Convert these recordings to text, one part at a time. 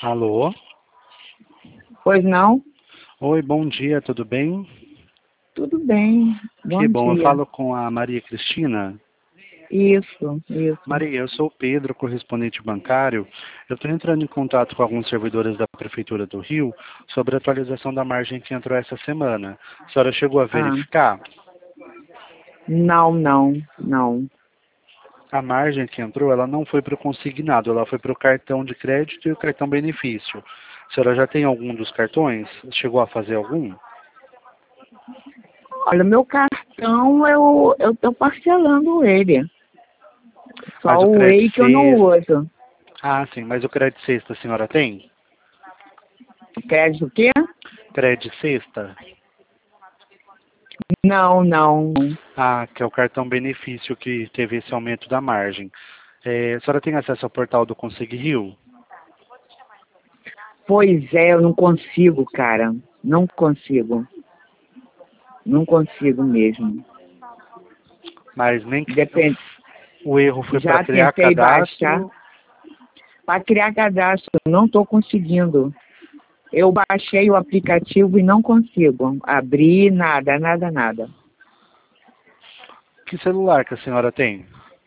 Alô? Pois não? Oi, bom dia, tudo bem? Tudo bem. Bom Que bom, eu dia. falo com a Maria Cristina. Isso. Maria, eu sou o Pedro, correspondente bancário. Eu estou entrando em contato com alguns servidores da Prefeitura do Rio sobre a atualização da margem que entrou essa semana. A senhora chegou a Ah, verificar? não. A margem que entrou, ela não foi para o consignado, ela foi para o cartão de crédito e o cartão benefício. A senhora já tem algum dos cartões? Chegou a fazer algum? Olha, meu cartão eu tô parcelando ele. Só Mas o o crédito Whey que eu não sexta... uso. Ah, sim, mas o crédito sexta a senhora tem? Crédito o quê? Crédito sexta? Não. Ah, que é o cartão benefício que teve esse aumento da margem. A senhora tem acesso ao portal do Conseg Rio? Pois é, eu não consigo, cara. Não consigo. Não consigo mesmo. Mas nem que Depende. o erro foi para Já criar tentei baixar. cadastro. Para criar cadastro, não estou conseguindo. Eu baixei o aplicativo e não consigo abrir nada. Que celular que a senhora tem?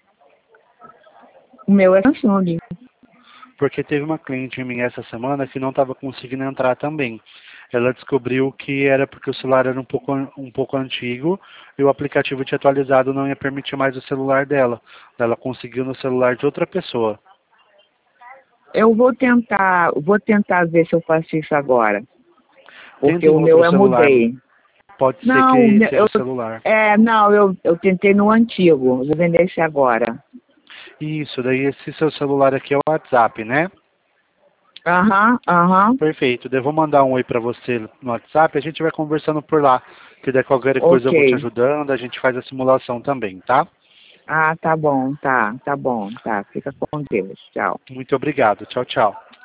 O meu é Samsung. Porque teve uma cliente em mim essa semana que não estava conseguindo entrar também. Ela descobriu que era porque o celular era um pouco antigo e o aplicativo tinha atualizado, não ia permitir mais o celular dela. Ela conseguiu no celular de outra pessoa. Eu vou tentar ver se eu faço isso agora. Porque Tenta em o meu outro eu celular. mudei. Pode ser Não, que seja o celular. eu tentei no antigo. Vou vender esse agora. Isso, daí esse seu celular aqui é o WhatsApp, né? Aham. Perfeito. Daí eu vou mandar um oi pra você no WhatsApp, a gente vai conversando por lá. Que daí qualquer coisa Ok. eu vou te ajudando, a gente faz a simulação também, tá? Ah, tá bom, tá bom, tá. Fica com Deus. Tchau. Muito obrigado. Tchau, tchau.